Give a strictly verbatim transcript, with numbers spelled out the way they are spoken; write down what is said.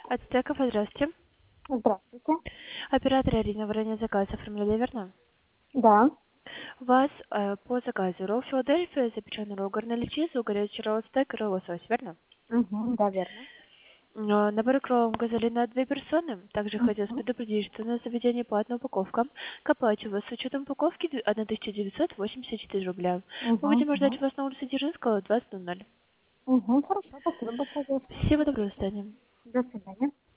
Ацтеков, здравствуйте. Здравствуйте. Оператор Ирина, вы ранее заказ оформляли, верно? Да. У вас э, по заказу ролл Филадельфия, запеченный ролл гарнели чизу, горячий ролл стейк и ролл лосось, верно? Угу, да, верно. Э, Набор кроллов указали на две персоны. Также хотелось Угу. предупредить, что на заведение платная упаковка. К оплате у вас с учетом упаковки тысяча девятьсот восемьдесят четыре рубля. Мы Угу. будем ждать Угу. вас на улице Дзержинского, двадцать ноль ноль. Угу. Хорошо, спасибо большое. Всего доброго, до свидания. До свидания.